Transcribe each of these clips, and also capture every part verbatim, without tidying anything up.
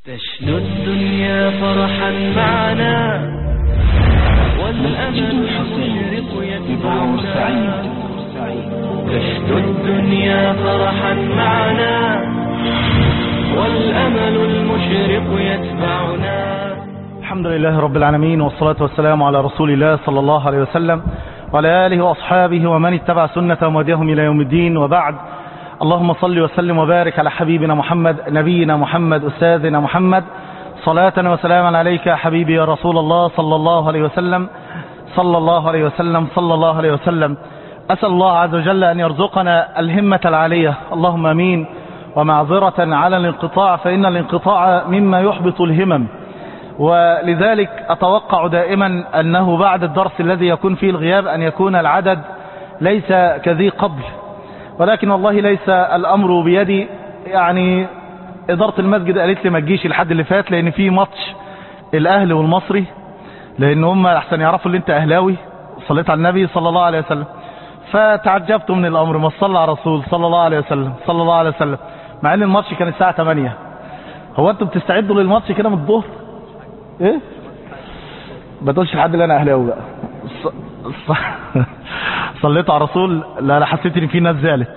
تشنو الدنيا فرحا معنا والأمل المشرق يتبعنا. تشنو الدنيا فرحا معنا والأمل المشرق يتبعنا. الحمد لله رب العالمين، والصلاة والسلام على رسول الله صلى الله عليه وسلم وعلى آله وأصحابه ومن اتبع سنة ومهديهم إلى يوم الدين، وبعد. اللهم صل وسلم وبارك على حبيبنا محمد، نبينا محمد، أستاذنا محمد، صلاة وسلاما عليك يا حبيبي يا رسول الله صلى الله عليه وسلم صلى الله عليه وسلم صلى الله عليه وسلم. أسأل الله عز وجل أن يرزقنا الهمة العالية، اللهم أمين. ومعذرة على الانقطاع، فإن الانقطاع مما يحبط الهمم، ولذلك أتوقع دائما أنه بعد الدرس الذي يكون فيه الغياب أن يكون العدد ليس كذي قبل، ولكن والله ليس الأمر بيدي. يعني إدارة المسجد قالت لي ما تجيش الحد اللي فات لأن في ماتش الأهلي والمصري، لأن هم أحسن يعرفوا اللي أنت أهلاوي، صليت على النبي صلى الله عليه وسلم. فتعجبت من الأمر، ما صلى على رسول صلى الله عليه وسلم صلى الله عليه وسلم، مع أن الماتش كان الساعة ثمانية. هو أنتم بتستعدوا للماتش كده من الظهر؟ إيه؟ ما تقولش لحد اللي أنا أهلاوي بقى. ص... ص... صليت على رسول. لا لا، حسيت ان في ناس زعلت.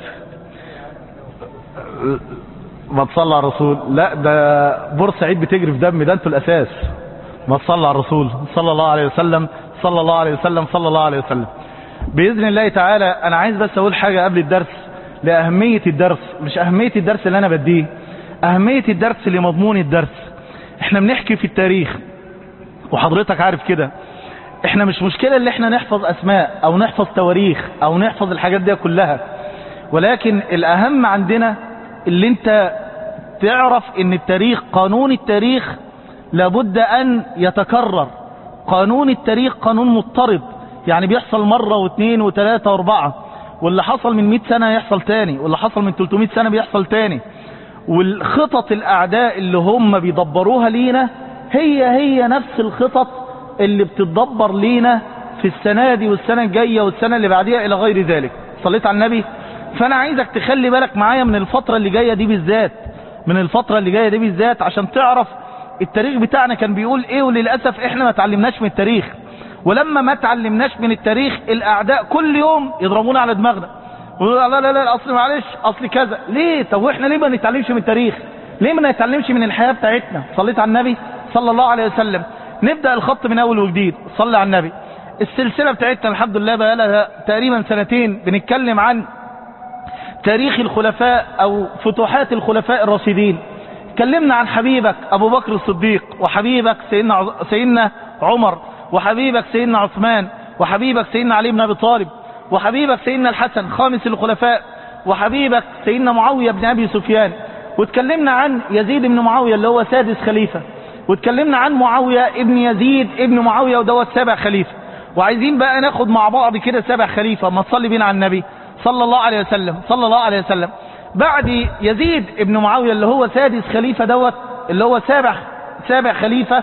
ما تصلى على الرسول. لا، ده بورسعيد بتجري في دمي، ده انتوا الاساس. ما تصلى على الرسول صلى الله عليه وسلم صلى الله عليه وسلم صلى الله عليه وسلم. باذن الله تعالى انا عايز بس اقول حاجه قبل الدرس لاهميه الدرس، مش اهميه الدرس اللي انا بديه، اهميه الدرس لمضمون الدرس. احنا بنحكي في التاريخ وحضرتك عارف كده. احنا مش مشكلة اللي احنا نحفظ اسماء او نحفظ تواريخ او نحفظ الحاجات دي كلها، ولكن الاهم عندنا اللي انت تعرف ان التاريخ، قانون التاريخ لابد ان يتكرر. قانون التاريخ قانون مضطرب، يعني بيحصل مرة واثنين وثلاثة واربعة، واللي حصل من مئة سنة يحصل تاني، واللي حصل من ثلاثمئة سنة بيحصل تاني. والخطط الاعداء اللي هم بيدبروها لينا هي هي نفس الخطط اللي بتتدبر لينا في السنة دي والسنة الجاية والسنة اللي بعديها إلى غير ذلك. صليت على النبي. فأنا عايزك تخلي بالك معايا من الفترة اللي جاية دي بالذات، من الفترة اللي جاية دي بالذات عشان تعرف التاريخ بتاعنا كان بيقول إيه. وللأسف إحنا ما تعلمناش من التاريخ، ولما ما تعلمناش من التاريخ الأعداء كل يوم يضربونا على دماغنا ويقولوا لا لا لا أصل معلش أصل كذا. ليه؟ طب وإحنا ليه ما نتعلمش من التاريخ؟ ليه ما نتعلمش من الحياة بتاعتنا؟ صليت على النبي صلى الله عليه وسلم. نبدأ الخط من أول وجديد. صلى على النبي. السلسلة بتاعتنا الحمد لله بقى لها تقريبا سنتين بنتكلم عن تاريخ الخلفاء أو فتوحات الخلفاء الراشدين. اتكلمنا عن حبيبك أبو بكر الصديق، وحبيبك سيدنا سيدنا عمر، وحبيبك سيدنا عثمان، وحبيبك سيدنا علي بن أبي طالب، وحبيبك سيدنا الحسن خامس الخلفاء، وحبيبك سيدنا معاوية بن أبي سفيان. واتكلمنا عن يزيد بن معاوية اللي هو سادس خليفة، واتكلمنا عن معاوية ابن يزيد ابن معاوية ودوت سابع خليفة. وعايزين بقى ناخد مع بعض كده سابع خليفة. ما تصلي بينا على النبي صلى الله عليه وسلم صلى الله عليه وسلم. بعد يزيد ابن معاوية اللي هو سادس خليفة دوت اللي هو سابع سابع خليفة،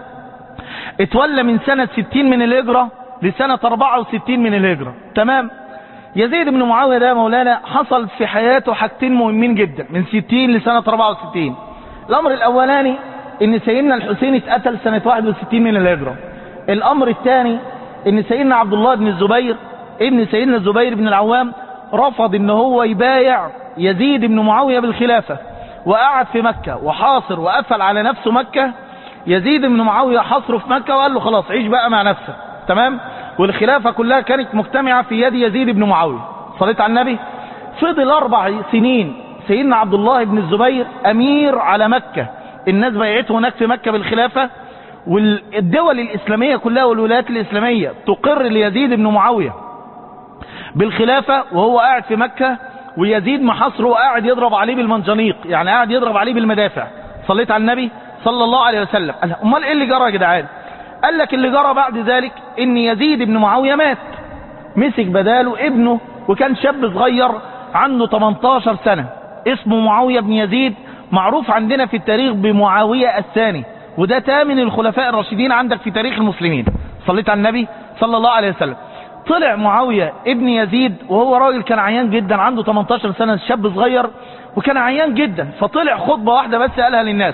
اتولى من سنة ستين من الهجرة لسنة أربعة وستين من الهجرة. تمام. يزيد بن معاوية ده مولانا حصل في حياته حاجتين مهمين جدا من ستين لسنة أربعة وستين. الأمر الأولاني ان سيدنا الحسين اتقتل سنة واحد وستين من الهجرة. الامر الثاني ان سيدنا عبد الله بن الزبير ابن سيدنا الزبير بن العوام رفض ان هو يبايع يزيد بن معاوية بالخلافة، وقعد في مكة وحاصر وقفل على نفسه مكة. يزيد بن معاوية حاصره في مكة وقال له خلاص عيش بقى مع نفسك. تمام. والخلافة كلها كانت مجتمعة في يد يزيد بن معاوية. صليت على النبي. فضل اربع سنين سيدنا عبد الله بن الزبير امير على مكة، الناس بايعته هناك في مكة بالخلافة، والدول الإسلامية كلها والولايات الإسلامية تقر ليزيد بن معاوية بالخلافة وهو قاعد في مكة، ويزيد محاصره وقاعد يضرب عليه بالمنجنيق، يعني قاعد يضرب عليه بالمدافع. صليت على النبي صلى الله عليه وسلم. قال امال ايه اللي جرى يا جدعان؟ قال لك اللي جرى بعد ذلك ان يزيد بن معاوية مات، مسك بداله ابنه وكان شاب صغير عنده ثمانية عشر سنة اسمه معاوية بن يزيد، معروف عندنا في التاريخ بمعاوية الثاني، وده تامن الخلفاء الراشدين عندك في تاريخ المسلمين. صليت على النبي صلى الله عليه وسلم. طلع معاوية ابن يزيد وهو راجل كان عيان جدا، عنده ثمانية عشر سنة، شاب صغير وكان عيان جدا. فطلع خطبة واحدة بس قالها للناس،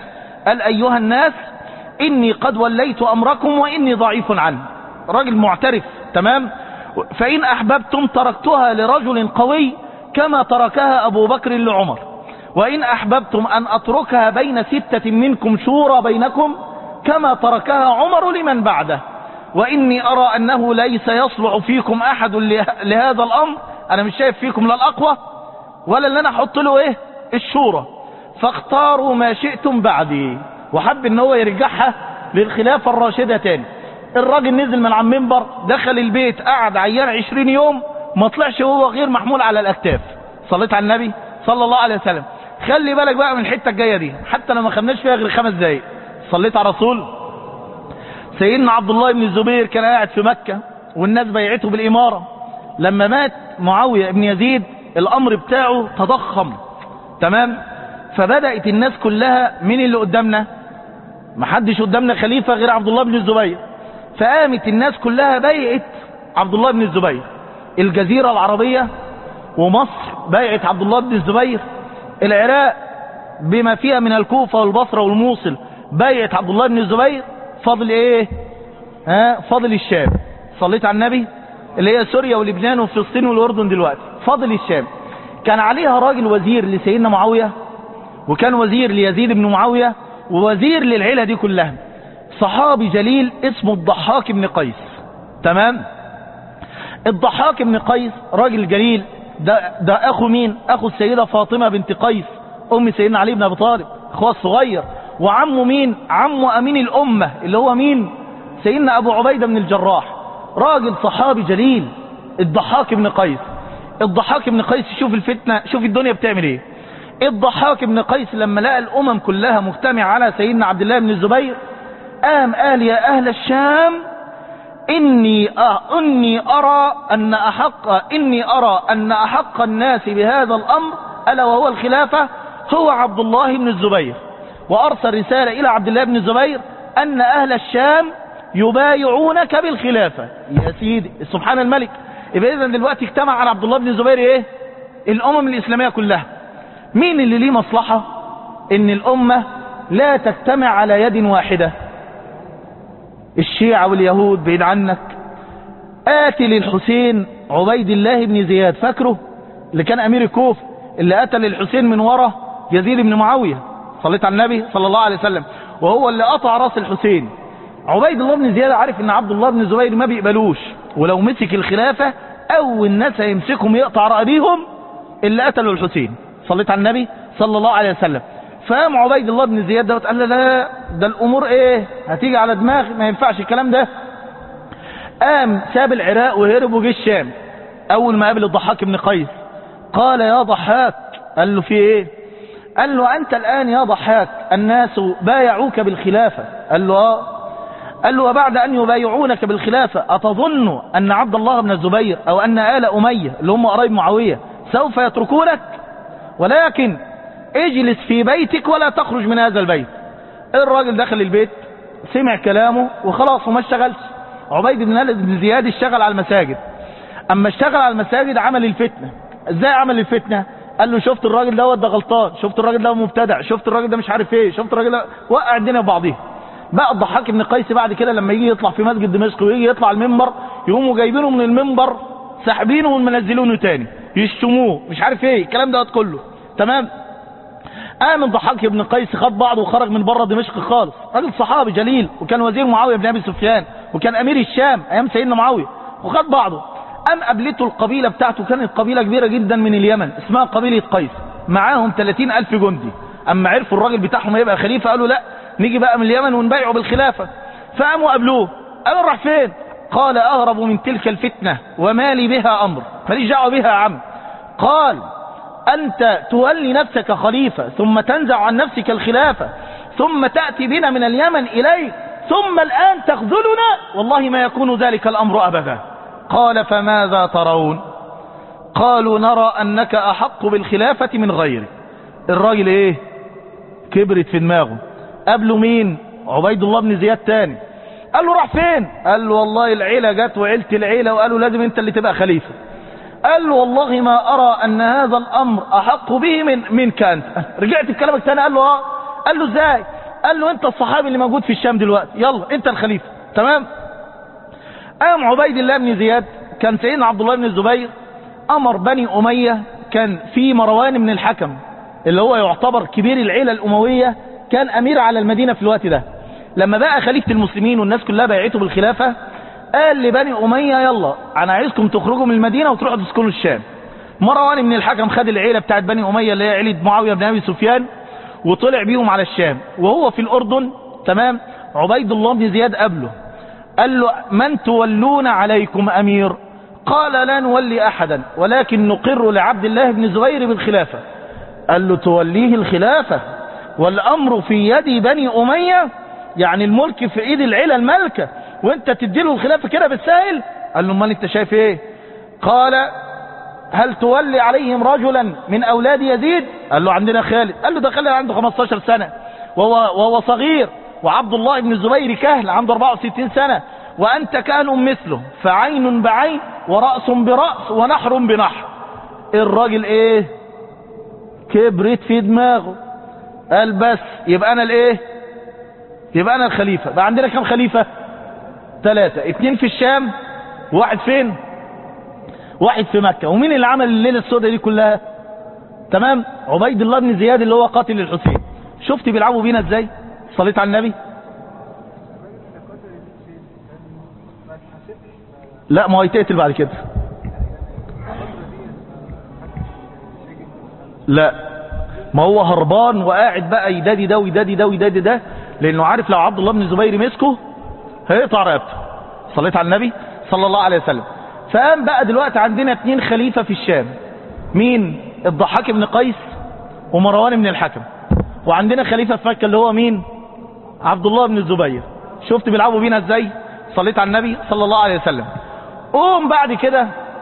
قال أيها الناس إني قد وليت أمركم وإني ضعيف عنه، راجل معترف. تمام. فإن أحببتم تركتها لرجل قوي كما تركها أبو بكر لعمر، وإن أحببتم أن أتركها بين ستة منكم شورى بينكم كما تركها عمر لمن بعده، وإني أرى أنه ليس يصلح فيكم أحد لهذا الأمر. أنا مش شايف فيكم لا الأقوى ولا اللي أنا أحط له إيه الشورى، فاختاروا ما شئتم بعدي. وحب إن هو يرجعها للخلافة الراشدة تاني. الراجل نزل من على المنبر، دخل البيت، قعد عيان عشرين يوم، ما طلعش هو غير محمول على الأكتاف. صليت على النبي صلى الله عليه وسلم. خلي بالك بقى من الحتة الجاية دي، حتى لو ما خدناش فيها غير خمس دقايق. صليت على رسول. سيدنا عبد الله بن الزبير كان قاعد في مكة والناس بيعته بالإمارة. لما مات معاوية بن يزيد الأمر بتاعه تضخم. تمام. فبدأت الناس كلها، مين اللي قدامنا؟ محدش قدامنا خليفة غير عبد الله بن الزبير. فقامت الناس كلها بيعت عبد الله بن الزبير. الجزيرة العربية ومصر بيعت عبد الله بن الزبير، العراق بما فيها من الكوفة والبصرة والموصل بيعت عبد الله بن الزبير. فاضل ايه؟ ها فاضل الشام. صليت على النبي، اللي هي سوريا ولبنان وفلسطين والأردن دلوقتي. فاضل الشام. كان عليها راجل وزير لسيدنا معاوية، وكان وزير ليزيد بن معاوية، ووزير للعيلة دي كلها. صحابي جليل اسمه الضحاك بن قيس. تمام. الضحاك بن قيس راجل جليل، ده, ده اخو مين؟ اخو السيدة فاطمة بنت قيس ام سيدنا علي بن ابي طالب، اخوه الصغير. وعمه مين؟ عمه امين الامة اللي هو مين؟ سيدنا ابو عبيدة بن الجراح. راجل صحابي جليل الضحاك بن قيس. الضحاك بن قيس شوف الفتنة، شوف الدنيا بتعمل ايه. الضحاك بن قيس لما لقى الامم كلها مجتمعة على سيدنا عبد الله بن الزبير، قام قال يا اهل الشام إني أه إني أرى أن أحق إني أرى أن أحق الناس بهذا الأمر ألا وهو الخلافة هو عبد الله بن الزبير. وأرسل رسالة إلى عبد الله بن الزبير أن أهل الشام يبايعونك بالخلافة. يا سيدي سبحان الملك. يبقى إذن دلوقتي اجتمع على عبد الله بن الزبير إيه؟ الأمم الإسلامية كلها. مين اللي ليه مصلحة إن الأمة لا تجتمع على يد واحدة؟ الشيعة واليهود بعيد عنك. قاتل الحسين عبيد الله بن زياد، فاكره اللي كان امير الكوفة، اللي قتل الحسين من ورا يزيد بن معاوية. صليت على النبي صلى الله عليه وسلم. وهو اللي قطع راس الحسين. عبيد الله بن زياد عارف ان عبد الله بن الزبير ما بيقبلوش، ولو مسك الخلافة اول ناس هيمسكهم يقطع رقبيهم اللي قتلوا الحسين. صليت على النبي صلى الله عليه وسلم. فقام عبيد الله بن زياد ده قال له لا، ده الامور ايه هتيجي على دماغ، ما ينفعش الكلام ده. قام ساب العراق وهرب وجه الشام. اول ما قابل الضحاك بن قيس قال يا ضحاك، قال له في ايه؟ قال له انت الان يا ضحاك الناس بايعوك بالخلافة. قال له اه. قال له وبعد ان يبايعونك بالخلافة اتظن ان عبد الله بن الزبير او ان آل امية اللي هم قرايب معاوية سوف يتركونك؟ ولكن اجلس في بيتك ولا تخرج من هذا البيت. الراجل دخل البيت سمع كلامه وخلاص وما اشتغلش. عبيد بن زياد اشتغل على المساجد. اما اشتغل على المساجد عمل الفتنة. ازاي عمل الفتنة؟ قال له شفت الراجل ده ده غلطان، شفت الراجل ده مبتدع، شفت الراجل ده مش عارف ايه، شفت الراجل ده، وقع الدنيا ببعضيها. بقى الضحاك بن قيس بعد كده لما يجي يطلع في مسجد دمشق ويجي يطلع المنبر يقوموا جايبينه من المنبر ساحبينه ومنزلونه تاني يشتموه مش عارف ايه الكلام ده كله. تمام. قام الضحاك بن قيس خد بعضه وخرج من بره دمشق خالص. راجل صحابي جليل وكان وزير معاويه بن ابي سفيان وكان امير الشام ايام سيدنا معاويه، وخد بعضه. قام قابلته القبيله بتاعته، كانت قبيله كبيره جدا من اليمن اسمها قبيله قيس، معاهم ثلاثين ألف جندي. اما عرفوا الراجل بتاعهم هيبقى خليفه قالوا لا نيجي بقى من اليمن ونبايعه بالخلافه. فقاموا قابلوه قالوا راح فين؟ قال اهرب من تلك الفتنه وما لي بها امر، ماليش دعوه بها يا عم. قال أنت تولي نفسك خليفة ثم تنزع عن نفسك الخلافة ثم تأتي بنا من اليمن إليك ثم الآن تخذلنا، والله ما يكون ذلك الأمر أبدا. قال فماذا ترون؟ قالوا نرى أنك أحق بالخلافة من غيرك. الراجل إيه؟ كبرت في دماغه. قبله مين؟ عبيد الله بن زياد تاني. قال له راح فين؟ قال له والله العيلة جت وعيلة العيلة وقالوا لازم أنت اللي تبقى خليفة. قال له والله ما أرى أن هذا الأمر أحق به من منك أنت. رجعت بكلامك تاني. قال له آه. قال له إزاي؟ قال له انت الصحابي اللي موجود في الشام دلوقتي، يلا انت الخليفة. تمام. قام عبيد الله بن زياد، كان سيدنا عبد الله بن الزبير امر بني امية، كان في مروان بن الحكم اللي هو يعتبر كبير العيلة الاموية، كان امير على المدينة في الوقت ده. لما بقى خليفة المسلمين والناس كلها بايعته بالخلافة، قال لبني امية يلا انا عايزكم تخرجوا من المدينة وتروحوا تسكنوا الشام. مروان بن الحكم خد العيلة بتاعت بني امية اللي هي عيلة معاوية بن ابي سفيان وطلع بيهم على الشام. وهو في الاردن تمام، عبيد الله بن زياد قبله، قال له من تولون عليكم امير؟ قال لا نولي احدا ولكن نقر لعبد الله بن الزبير بالخلافة. قال له توليه الخلافة والامر في يد بني امية، يعني الملك في ايد العيلة الملكة وانت تديله الخلافة كده بالسهل؟ قال له امال انت شايف ايه؟ قال هل تولي عليهم رجلا من اولاد يزيد؟ قال له عندنا خالد. قال له ده خالد عنده خمستاشر سنة وهو, وهو صغير، وعبد الله بن الزبير كهل عنده اربعة وستين سنة، وانت كهل مثله، فعين بعين ورأس برأس ونحر بنحر. الراجل ايه؟ كبرت في دماغه، قال بس يبقى انا الايه؟ يبقى انا الخليفة. بقى عندنا كم خليفة؟ ثلاثة، اتنين في الشام واحد فين؟ واحد في مكة. ومين اللي عمل الليلة السوداء دي كلها؟ تمام، عبيد الله بن زياد اللي هو قاتل الحسين. شفت بيلعبوا بينا ازاي؟ صليت على النبي. لا ما هو يتقتل بعد كده. لا ما هو هربان وقاعد بقى يدادي ده ويدادي ده ويدادي ده، لانه عارف لو عبد الله بن الزبير مسكه هيقطع رقبته. صليت على النبي صلى الله عليه وسلم. فقام بقى دلوقتي عندنا اتنين خليفة في الشام، مين؟ الضحاك بن قيس ومروان بن الحكم. وعندنا خليفة في مكة اللي هو مين؟ عبد الله بن الزبير. شفت بيلعبوا بينا ازاي؟ صليت على النبي صلى الله عليه وسلم. قوم بعد كده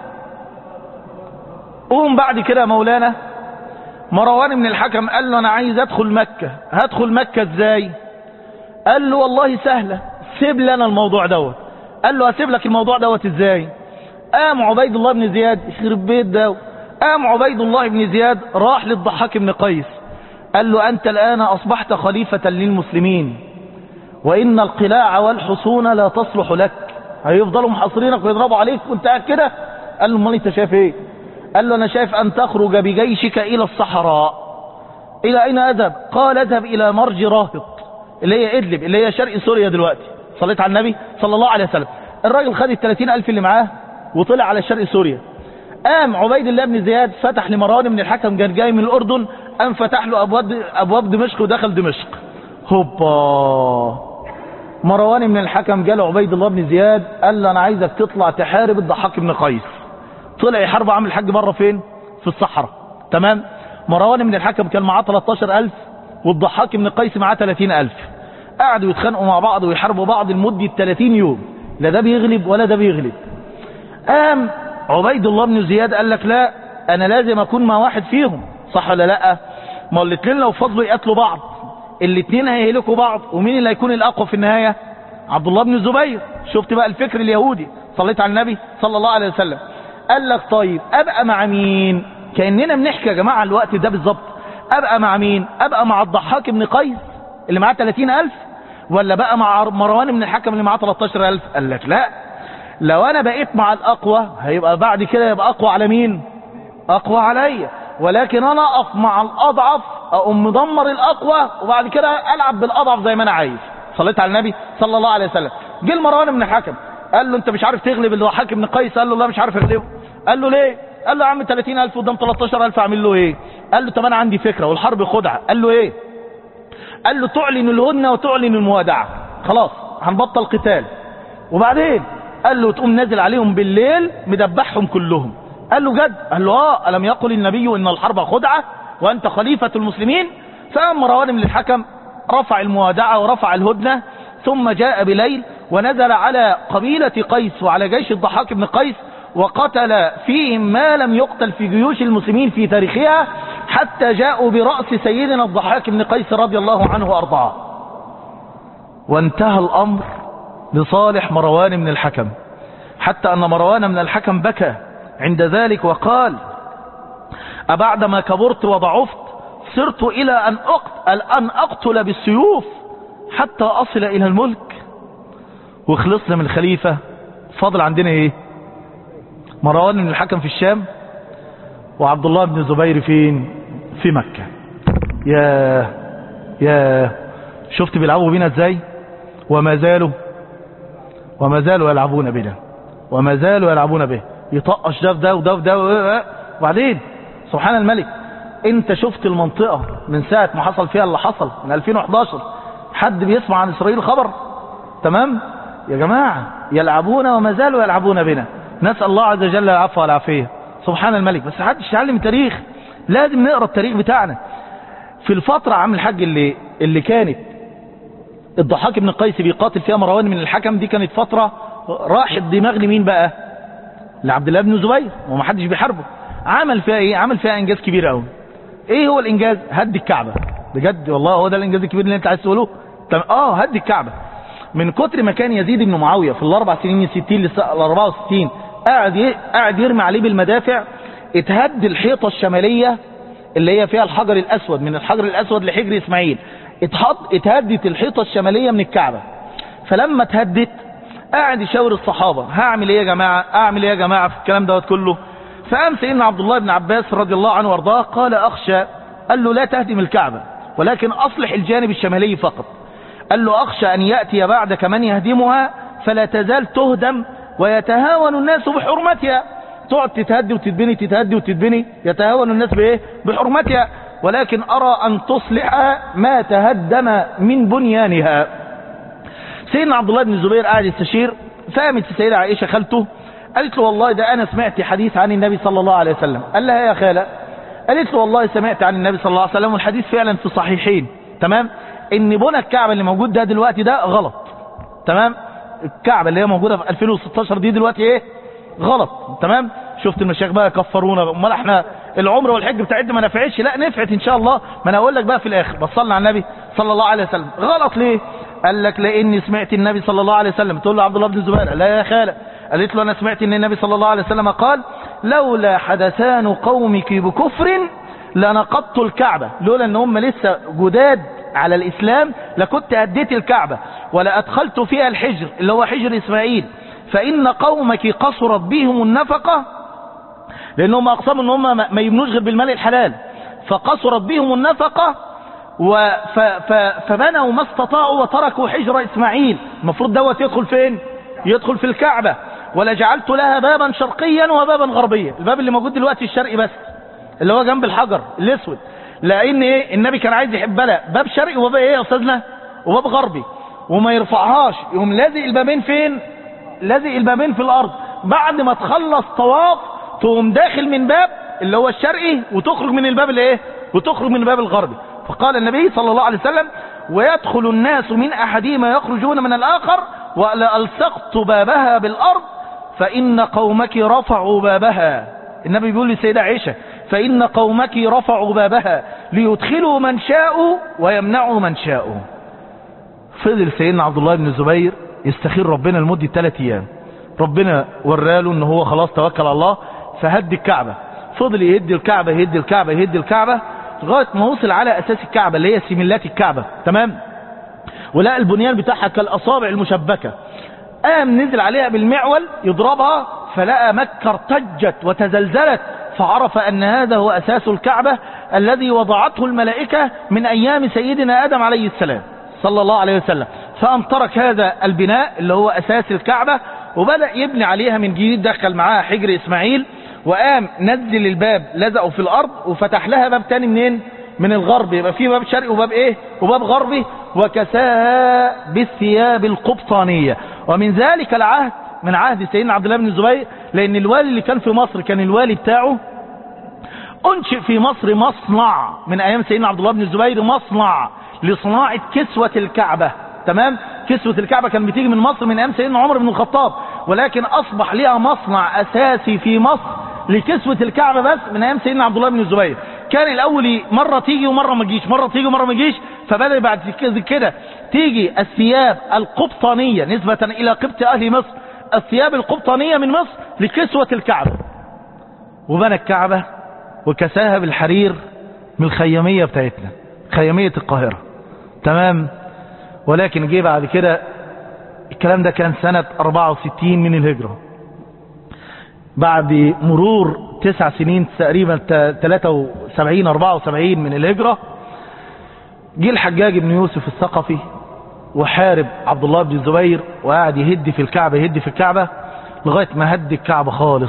قوم بعد كده مولانا مروان بن الحكم قال له انا عايز ادخل مكة. هدخل مكة ازاي؟ قال له والله سهلة، سيب لنا الموضوع دوت. قال له هسيب لك الموضوع دوت ازاي؟ قام عبيد الله بن زياد، يخرب بيت ده، قام عبيد الله بن زياد راح للضحاك بن قيس قال له انت الان اصبحت خليفة للمسلمين، وان القلاع والحصون لا تصلح لك، هيفضلوا محاصرينك ويضربوا عليك وانت قاعد كده. قال له امال انت شايف ايه؟ قال له انا شايف ان تخرج بجيشك الى الصحراء. الى اين اذهب؟ قال اذهب الى مرج راهط اللي هي ادلب اللي هي شرق سوريا دلوقتي. صليت على النبي صلى الله عليه وسلم. الراجل خد الثلاثين الف اللي معاه وطلع على شرق سوريا. قام عبيد الله بن زياد فتح لمروان بن الحكم، كان جاي من الاردن، قام فتح له ابواب ابواب دمشق ودخل دمشق. هوبا، مروان بن الحكم جاله عبيد الله بن زياد قال له انا عايزك تطلع تحارب الضحاك بن قيس. طلع يحارب، عامل الحج بره فين؟ في الصحراء. تمام. مروان بن الحكم كان معاه تلتاشر الف والضحاك بن قيس معاه تلاتين الف. قعدوا يتخانقوا مع بعض ويحاربوا بعض لمده تلاتين يوم، لا ده بيغلب ولا ده بيغلب. قام عبيد الله بن زياد قال لك لا انا لازم اكون مع واحد فيهم، صح ولا لا؟ ما الاثنين لو فضلوا يقتلوا بعض الاثنين هيهلكوا بعض، ومين اللي هيكون الاقوى في النهايه؟ عبد الله بن الزبير. شفت بقى الفكر اليهودي. صليت على النبي صلى الله عليه وسلم. قال لك طيب ابقى مع مين؟ كاننا بنحكي يا جماعه الوقت ده بالظبط. ابقى مع مين؟ ابقى مع الضحاك بن قيس اللي معاه تلاتين الف، ولا بقى مع مروان بن الحكم اللي معاه تلتاشر الف؟ قال لك لا، لو انا بقيت مع الاقوى هيبقى بعد كده يبقى اقوى على مين؟ اقوى عليا. ولكن انا اقف مع الاضعف اقوم مدمر الاقوى وبعد كده العب بالاضعف زي ما انا عايز. صليت على النبي صلى الله عليه وسلم. جه مروان بن الحكم قال له انت مش عارف تغلب الضحاك بن قيس؟ قال له لا مش عارف اغلبه. قال له ليه؟ قال له يا عم تلاتين الف قدام تلتاشر الف اعمل له ايه؟ قال له طب انا عندي فكره والحرب خدعه. قال له ايه؟ قال له تعلن الهدنه وتعلن الموادعه، خلاص هنبطل قتال. وبعدين قال له تقوم نازل عليهم بالليل مدبحهم كلهم. قال له جد؟ قال له اه، الم يقل النبي ان الحرب خدعه وانت خليفه المسلمين؟ فقام مروان بن الحكم رفع الموادعه ورفع الهدنه، ثم جاء بليل ونزل على قبيله قيس وعلى جيش الضحاك بن قيس وقتل فيهم ما لم يقتل في جيوش المسلمين في تاريخها، حتى جاءوا برأس سيدنا الضحاك بن قيس رضي الله عنه وارضاه. وانتهى الامر لصالح مروان بن الحكم، حتى ان مروان بن الحكم بكى عند ذلك وقال أبعدما كبرت وضعفت صرت إلى أن أقتل, أن أقتل بالسيوف حتى أصل إلى الملك وخلصنا من الخليفة. فاضل عندنا ايه؟ مروان بن الحكم في الشام وعبد الله بن الزبير فين؟ في مكة. يا يا شفت بيلعبوا بينا ازاي؟ وما زالوا وما زالوا يلعبون بنا وما زالوا يلعبون به. يطقش ده وده وده وده. وبعدين سبحان الملك، انت شفت المنطقة من ساعة ما حصل فيها اللي حصل من ألفين وإحداشر حد بيسمع عن إسرائيل خبر؟ تمام يا جماعة، يلعبون وما زالوا يلعبون بنا. نسأل الله عز وجل العفو والعافية. سبحان الملك. بس حدش يتعلم التاريخ، لازم نقرأ التاريخ بتاعنا. في الفترة عام الحج اللي اللي كانت الضحاك بن قيس بيقاتل فيها مروان من الحكم، دي كانت فترة راحت دماغ لمين بقى؟ لعبد الله بن الزبير، وما حدش بيحاربه. عمل فيها ايه؟ عمل فيها انجاز كبير قوي. ايه هو الانجاز؟ هد الكعبة. بجد والله هو ده الانجاز الكبير اللي انت عايز تقوله؟ اه هد الكعبة. من كتر ما كان يزيد بن معاوية في الاربع سنين من ستين لأربعة وستين قاعد قاعد يرمي عليه بالمدافع، اتهد الحيطة الشمالية اللي هي فيها الحجر الاسود، من الحجر الاسود لحجر اسماعيل اتهدت الحيطة الشمالية من الكعبة. فلما اتهدت قاعد يشاور الصحابة هعمل ايه يا جماعة؟ اعمل ايه يا جماعة في الكلام دوت كله؟ فقام سيدنا عبد الله بن عباس رضي الله عنه وارضاه قال اخشى، قال له لا تهدم الكعبة ولكن اصلح الجانب الشمالي فقط. قال له اخشى ان يأتي بعدك من يهدمها فلا تزال تهدم ويتهاون الناس بحرمتها. تقعد تتهدي وتتبني تتهدي وتتبني، يتهاون الناس بايه؟ بحرمتها. ولكن ارى ان تصلح ما تهدم من بنيانها. سيدنا عبد الله بن الزبير قاعد يستشير، فقامت السيدة عائشة خالته قالت له والله ده انا سمعت حديث عن النبي صلى الله عليه وسلم. قال لها يا خالة؟ قالت له والله سمعت عن النبي صلى الله عليه وسلم والحديث فعلا في صحيحين، تمام، ان بنى الكعبة اللي موجود ده دلوقتي ده غلط، تمام، الكعبة اللي هي موجودة في ألفين وستاشر دي دلوقتي ايه؟ غلط، تمام. شفت المشايخ بقى كفرونا، امال احنا العمره والحج بتاعتنا ما نفعتش؟ لا نفعت ان شاء الله. ما انا اقول لك بقى في الاخر، بصلنا على النبي صلى الله عليه وسلم. غلط ليه؟ قال لك لاني سمعت النبي صلى الله عليه وسلم. تقول له عبد الله بن الزبير لا يا خالة؟ قالت له انا سمعت ان النبي صلى الله عليه وسلم قال لولا حدثان قومك بكفر لنقضت الكعبة. لولا ان هم لسه جداد على الاسلام لكنت هديت الكعبة ولا ادخلت فيها الحجر اللي هو حجر اسماعيل، فان قومك قصرت بهم النفقة، لانهم اقسموا ان هم ما يبنوش غير بالمال الحلال، فقصرت بهم النفقة فبنوا ما استطاعوا وتركوا حجر اسماعيل. المفروض دوت يدخل فين؟ يدخل في الكعبة. ولا جعلت لها بابا شرقيا وبابا غربيا. الباب اللي موجود دلوقتي الشرقي بس اللي هو جنب الحجر الاسود، لان ايه؟ النبي كان عايز يحب لها باب شرقي وباب ايه يا استاذنا؟ وباب غربي، وما يرفعهاش، يقوم لازق البابين فين؟ لازق البابين في الارض. بعد ما تخلص طواف تقوم داخل من باب اللي هو الشرقي وتخرج من الباب الايه؟ وتخرج من الباب الغربي. فقال النبي صلى الله عليه وسلم ويدخل الناس من احدهما يخرجون من الاخر ولألصقت بابها بالارض فان قومك رفعوا بابها. النبي بيقول للسيدة عائشة فان قومك رفعوا بابها ليدخلوا من شاءوا ويمنعوا من شاءوا. فضل سيدنا عبد الله بن الزبير يستخير ربنا لمدة ثلاث ايام. ربنا وراله ان هو خلاص توكل على الله فهد الكعبة. فضل يهد الكعبة يهد الكعبة يهد الكعبة لغاية ما وصل على اساس الكعبة اللي هي سيميلات الكعبة، تمام، ولقى البنيان بتاعها كالاصابع المشبكة. قام نزل عليها بالمعول يضربها فلقى مكة ارتجت وتزلزلت، فعرف ان هذا هو اساس الكعبة الذي وضعته الملائكة من ايام سيدنا ادم عليه السلام صلى الله عليه وسلم. فقام ترك هذا البناء اللي هو اساس الكعبة وبدأ يبني عليها من جديد. دخل معاها حجر اسماعيل وقام نزل الباب لزقه في الارض وفتح لها باب تاني منين؟ من الغرب. يبقى في باب شرقي وباب ايه؟ وباب غربي. وكساها بالثياب القبطانية. ومن ذلك العهد من عهد سيدنا عبد الله بن الزبير، لان الوالي اللي كان في مصر كان الوالي بتاعه انشئ في مصر مصنع من ايام سيدنا عبد الله بن الزبير، مصنع لصناعة كسوة الكعبة، تمام. كسوة الكعبة كان بتيجي من مصر من ايام سيدنا عمر بن الخطاب، ولكن اصبح لها مصنع اساسي في مصر لكسوة الكعبة بس من ايام سيدنا عبد الله بن الزبير. كان الاول مرة تيجي ومرة ما تجيش، مرة تيجي ومرة ما تجيش، فبدأ بعد كده تيجي الثياب القبطانية نسبة الى قبط اهل مصر، الثياب القبطانية من مصر لكسوة الكعبة. وبنى الكعبة وكساها بالحرير من الخيامية بتاعتنا، خيامية القاهرة، تمام. ولكن جه بعد كده، الكلام ده كان سنة أربعة وستين من الهجرة، بعد مرور تسع سنين تقريبا ثلاثة وسبعين أربعة وسبعين من الهجرة، جه الحجاج بن يوسف الثقفي وحارب عبد الله بن الزبير وقاعد يهد في الكعبة يهد في الكعبة لغاية ما هد الكعبة خالص.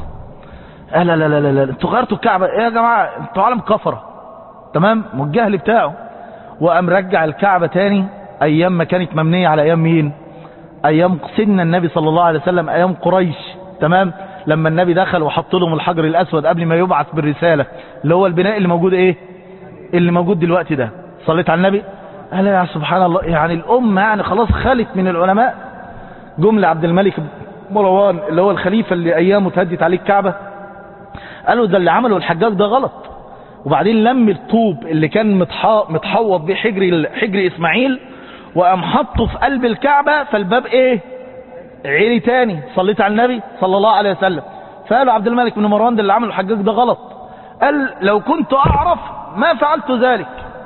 قال لا لا لا لا انتوا غيرتوا الكعبة ايه يا جماعة، انتوا عالم كفرة، تمام، والجهل بتاعه. وقام رجع الكعبة تاني ايام ما كانت مبنية على ايام مين؟ ايام سيدنا النبي صلى الله عليه وسلم، ايام قريش، تمام، لما النبي دخل وحط لهم الحجر الاسود قبل ما يبعث بالرسالة، اللي هو البناء اللي موجود ايه، اللي موجود دلوقتي ده. صليت على النبي؟ قال يا سبحان الله، يعني الامة يعني خلاص خلت من العلماء. جملة عبد الملك مروان اللي هو الخليفة اللي ايامه تهدت عليه الكعبة، قالوا ده اللي عمله الحجاج ده غلط. وبعدين لم الطوب اللي كان متحوط بيه حجر حجر اسماعيل وقام حطه في قلب الكعبة، فالباب ايه، عيلي تاني. صليت على النبي صلى الله عليه وسلم. فقالوا عبد الملك بن مروان ده اللي عمله الحجاج ده غلط. قال لو كنت اعرف ما فعلت ذلك.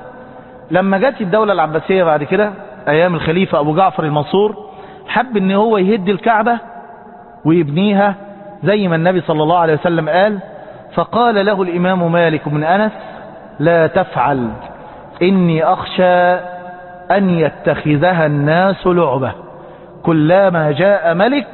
لما جت الدولة العباسية بعد كده ايام الخليفة ابو جعفر المنصور، حب ان هو يهد الكعبة ويبنيها زي ما النبي صلى الله عليه وسلم قال. فقال له الامام مالك بن انس لا تفعل، اني اخشى ان يتخذها الناس لعبة، كلما جاء ملك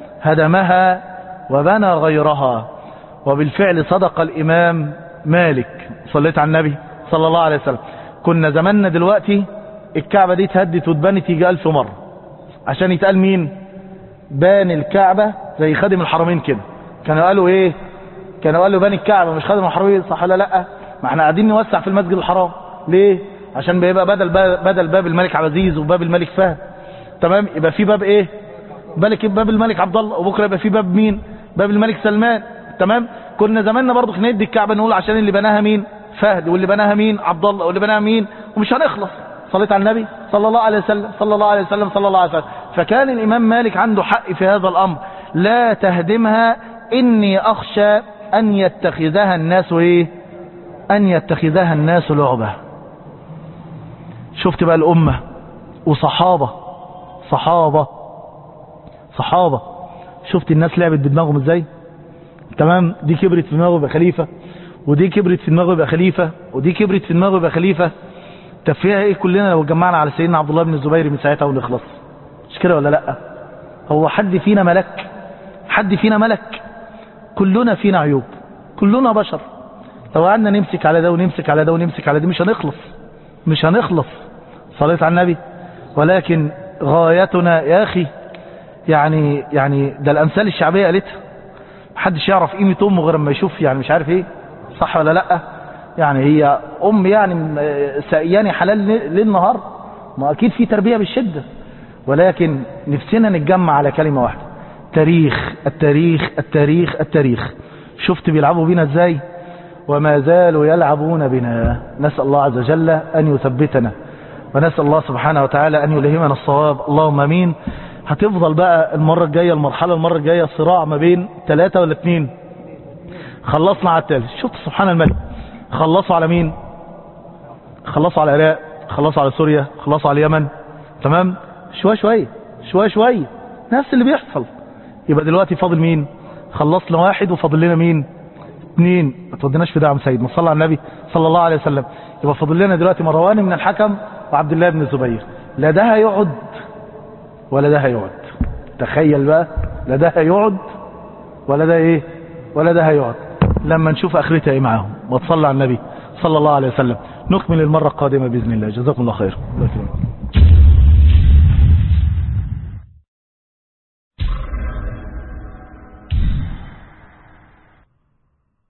هدمها وبنى غيرها. وبالفعل صدق الامام مالك. صليت على النبي صلى الله عليه وسلم. كنا زماننا دلوقتي الكعبة دي اتهدت واتبنت يجي ألف مرة عشان يتقال مين بان الكعبة، زي خادم الحرمين كده. كانوا قالوا ايه، كانوا قالوا بان الكعبة مش خادم الحرمين، صح ولا لا؟ ما احنا قاعدين نوسع في المسجد الحرام ليه؟ عشان بيبقى بدل باب بدل باب الملك عبد العزيز وباب الملك فهد، تمام، يبقى في باب ايه، بالك باب الملك عبد الله، وبكره يبقى في باب مين، باب الملك سلمان، تمام. كنا زماننا برضو ندي الكعبة نقول عشان اللي بناها مين فهد، واللي بناها مين عبد الله، واللي بناها مين، ومش هنخلص. صليت على النبي صلى الله عليه وسلم صلى الله عليه وسلم صلى الله عليه وسلم. فكان الامام مالك عنده حق في هذا الامر، لا تهدمها اني اخشى ان يتخذها الناس ايه، ان يتخذها الناس لعبة. شفت بقى الامة وصحابة صحابة صحابة شفت الناس لعبت بدماغهم ازاي، تمام. دي كبرت في دماغه يبقى خليفة، ودي كبرت في دماغه يبقى خليفة، ودي كبرت في دماغه يبقى خليفة. طب فيها ايه كلنا لو جمعنا على سيدنا عبد الله بن الزبير من ساعتها ونخلص؟ مش كده ولا لا؟ هو حد فينا ملك؟ حد فينا ملك؟ كلنا فينا عيوب، كلنا بشر. لو قعدنا نمسك على ده ونمسك على ده ونمسك على ده مش هنخلص، مش هنخلص. صليت على النبي. ولكن غايتنا يا اخي، يعني يعني ده الامثال الشعبيه قالتها، محدش يعرف قيمه امه غير لما يشوف يعني مش عارف ايه، صح ولا لا؟ يعني هي ام يعني سقياني حلال ليل نهار، ما اكيد في تربيه بالشده. ولكن نفسنا نتجمع على كلمه واحده، تاريخ التاريخ التاريخ التاريخ. شفت بيلعبوا بينا ازاي، وما زالوا يلعبون بنا. نسال الله عز وجل ان يثبتنا، ونسال الله سبحانه وتعالى ان يلهمنا الصواب، اللهم امين. هتفضل بقى المره الجايه المرحله المره الجايه صراع ما بين ثلاثه ولا اثنين. خلصنا على الثالث. شفت سبحان الملك، خلصوا على مين؟ خلصوا على العراق، خلصوا على سوريا، خلصوا على اليمن، تمام. شويه شويه شويه شويه نفس اللي بيحصل. يبقى دلوقتي فاضل مين؟ خلصنا واحد وفاضل لنا مين؟ اثنين. ما توديناش في دعم سيد، ما صلى على النبي صلى الله عليه وسلم. يبقى فاضل لنا دلوقتي مروان من الحكم وعبد الله بن الزبير. لا ده هيقعد ولا ده هيقعد. تخيل بقى، لا ده هيقعد ولا ده ايه، ولا ده هيقعد. لما نشوف اخرتها ايه معاهم. وتصلى على النبي صلى الله عليه وسلم. نكمل المرة القادمة بإذن الله. جزاكم الله خير.